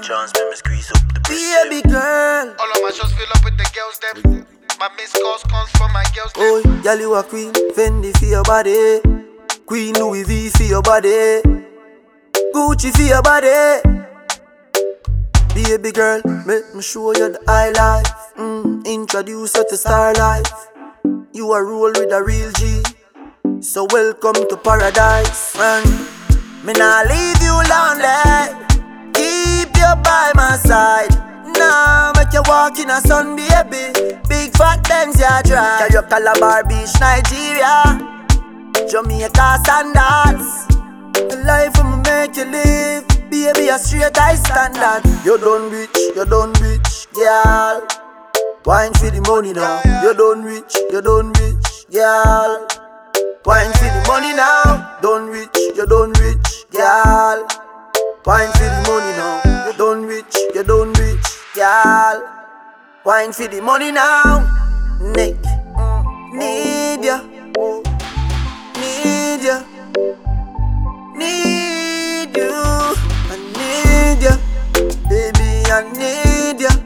chance, let me squeeze up the baby girl. All of my shows fill up with the girls, them. My missed calls comes from my girls, them. Oh, girl, you a queen. Fendi for your body. Queen Louis V for your body. Gucci for your body. Baby girl, make me show you the high life. Introduce you to star life. You a roll with a real G. So welcome to paradise. And me nah leave you lonely. Keep you by my side. Nah, make you walk in a sun, baby. Big fat Benz ya drive. Carry up Calabar Beach, Nigeria. Jamaica sandals. The life I'ma make you live. Baby, a straight high standard. You done rich, girl. Wine for the money now. You done rich, girl. Wine for the money now. Done rich, girl. Wine for the money now. You done rich, girl. Wine for the money now. Nick, need ya, need ya, need you. I need ya, baby, I need ya.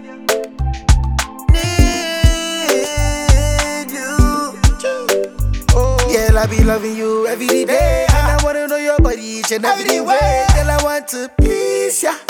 Need you. Girl, I be loving you every day. And I wanna know your body each and every way. Girl, I want to please ya,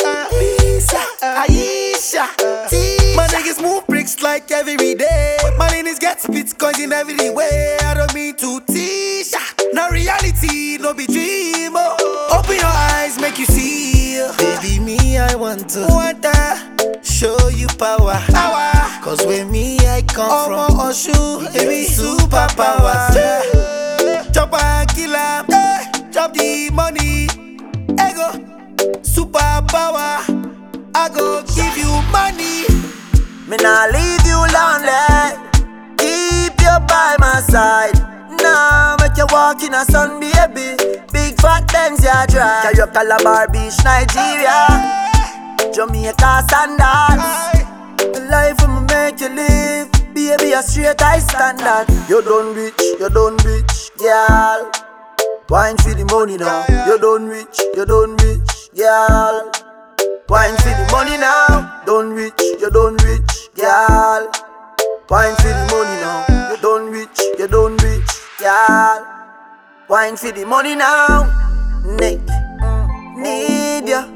Aisha. My niggas move bricks like every day. My niggas get bitcoins in every way. I don't mean to tease ya. No reality, no be dream. Open your eyes, make you see. Baby, me, I want to show you power. Cause with me, I come from Oshu. Baby, superpowers. Chop and kill 'em, chop the money. Ego, superpower. I go give you money. Me nah leave you lonely. Keep you by my side. Nah, make you walk in a sun, baby. Big fat Benz ya drive. Carry up Calabar Beach, Nigeria. Jamaica sandals. The life I'ma make you live. Baby, a straight high standard. You done rich, girl. Wine for the money now. You done rich, girl. Wine for the money now. Done rich, girl. Wine for the money now. You done rich, girl. Wine for the money now. Nick, need ya,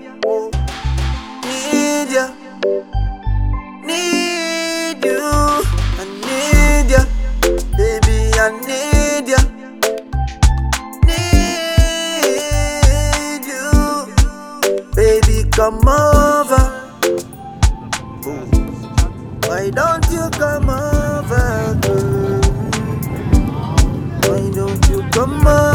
need ya, need you. I need ya, baby, I need ya. Need you, baby, come over. Why don't you come over, girl? Why don't you come over?